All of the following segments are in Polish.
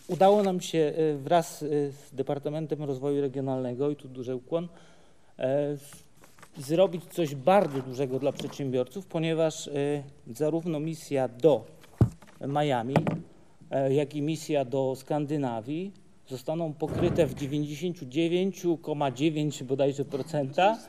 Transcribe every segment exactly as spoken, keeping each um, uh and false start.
Udało nam się wraz z Departamentem Rozwoju Regionalnego, i tu duży ukłon, zrobić coś bardzo dużego dla przedsiębiorców, ponieważ zarówno misja do Miami, jak i misja do Skandynawii zostaną pokryte w dziewięćdziesięciu dziewięciu przecinek dziewięć bodajże procenta,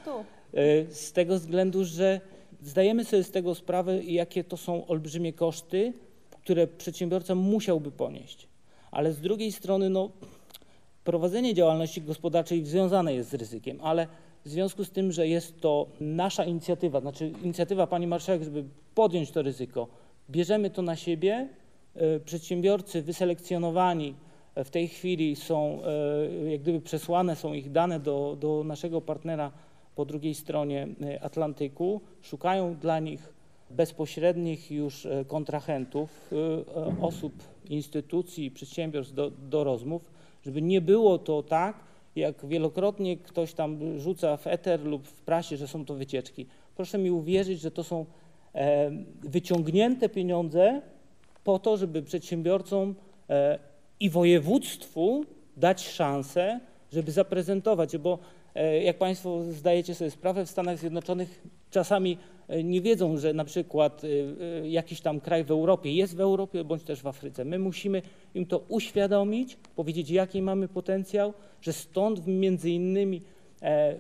z tego względu, że zdajemy sobie z tego sprawę, jakie to są olbrzymie koszty, które przedsiębiorca musiałby ponieść. Ale z drugiej strony no, prowadzenie działalności gospodarczej związane jest z ryzykiem, ale w związku z tym, że jest to nasza inicjatywa, znaczy inicjatywa pani marszałek, żeby podjąć to ryzyko, bierzemy to na siebie, przedsiębiorcy wyselekcjonowani w tej chwili są, jak gdyby przesłane są ich dane do, do naszego partnera po drugiej stronie Atlantyku, szukają dla nich bezpośrednich już kontrahentów, osób, instytucji, przedsiębiorstw do, do rozmów, żeby nie było to tak, jak wielokrotnie ktoś tam rzuca w eter lub w prasie, że są to wycieczki. Proszę mi uwierzyć, że to są e, wyciągnięte pieniądze po to, żeby przedsiębiorcom e, i województwu dać szansę, żeby zaprezentować, bo e, jak Państwo zdajecie sobie sprawę, w Stanach Zjednoczonych czasami nie wiedzą, że na przykład jakiś tam kraj w Europie jest w Europie bądź też w Afryce. My musimy im to uświadomić, powiedzieć, jaki mamy potencjał, że stąd między innymi e,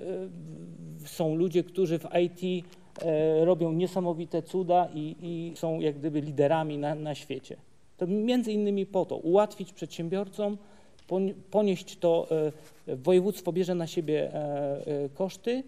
są ludzie, którzy w I T e, robią niesamowite cuda i, i są jak gdyby liderami na, na świecie. To między innymi po to ułatwić przedsiębiorcom, ponieść to, e, województwo bierze na siebie e, e, koszty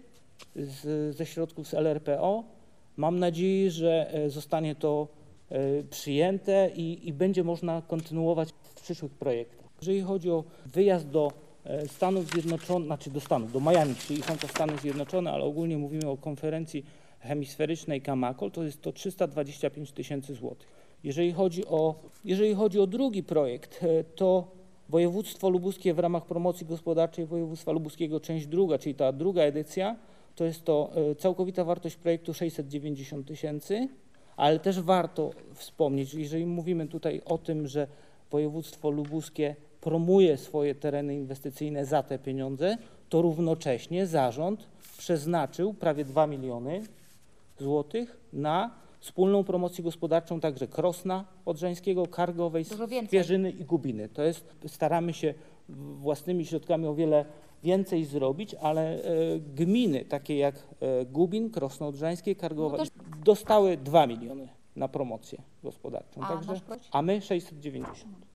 z, ze środków z L R P O. Mam nadzieję, że zostanie to przyjęte i, i będzie można kontynuować w przyszłych projektach. Jeżeli chodzi o wyjazd do Stanów Zjednoczonych, znaczy do Stanów, do Miami, czyli są to Stany Zjednoczone, ale ogólnie mówimy o konferencji hemisferycznej Kamakol, to jest to trzysta dwadzieścia pięć tysięcy złotych. Jeżeli chodzi o, jeżeli chodzi o drugi projekt, to województwo lubuskie w ramach promocji gospodarczej województwa lubuskiego, część druga, czyli ta druga edycja, to jest to całkowita wartość projektu sześćset dziewięćdziesiąt tysięcy, ale też warto wspomnieć, jeżeli mówimy tutaj o tym, że województwo lubuskie promuje swoje tereny inwestycyjne za te pieniądze, to równocześnie zarząd przeznaczył prawie dwa miliony złotych na wspólną promocję gospodarczą także Krosna Odrzańskiego, Kargowej, Zwierzyny i Gubiny. To jest, staramy się własnymi środkami o wiele więcej zrobić, ale e, gminy takie jak e, Gubin, Krosno Odrzańskie, Kargowa no dostały dwa miliony na promocję gospodarczą, a, także, masz a my sześćset dziewięćdziesiąt.